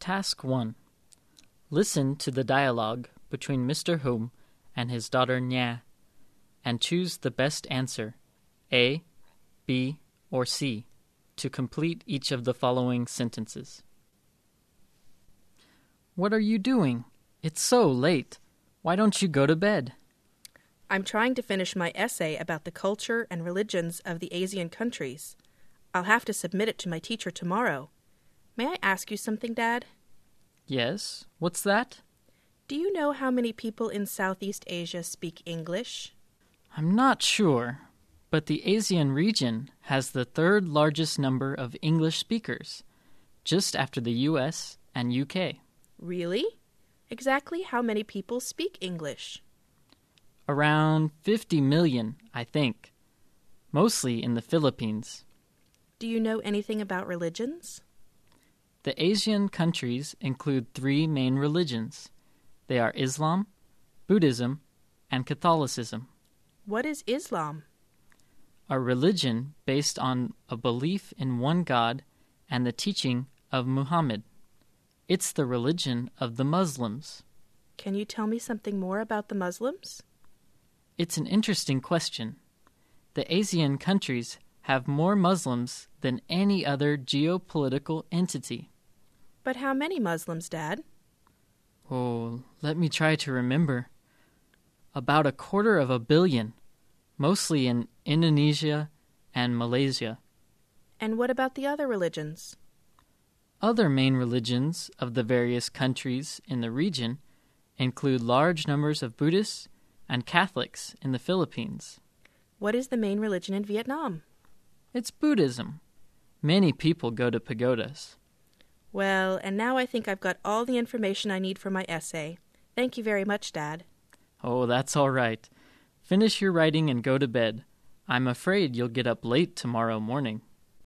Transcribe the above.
Task 1. Listen to the dialogue between Mr. Hum and his daughter Nya, and choose the best answer, A, B, or C, to complete each of the following sentences. What are you doing? It's so late. Why don't you go to bed? I'm trying to finish my essay about the culture and religions of the Asian countries. I'll have to submit it to my teacher tomorrow. May I ask you something, Dad? Yes, what's that? Do you know how many people in Southeast Asia speak English? I'm not sure, but the ASEAN region has the third largest number of English speakers, just after the US and UK. Really? Exactly how many people speak English? Around 50 million, I think, mostly in the Philippines. Do you know anything about religions? The Asian countries include 3 main religions. They are Islam, Buddhism, and Catholicism. What is Islam? A religion based on a belief in one God and the teaching of Muhammad. It's the religion of the Muslims. Can you tell me something more about the Muslims? It's an interesting question. The ASEAN countries have more Muslims than any other geopolitical entity. But how many Muslims, Dad? Oh, let me try to remember. About 250 million, mostly in Indonesia and Malaysia. And what about the other religions? Other main religions of the various countries in the region include large numbers of Buddhists and Catholics in the Philippines. What is the main religion in Vietnam? It's Buddhism. Many people go to pagodas. Well, and now I think I've got all the information I need for my essay. Thank you very much, Dad. Oh, that's all right. Finish your writing and go to bed. I'm afraid you'll get up late tomorrow morning.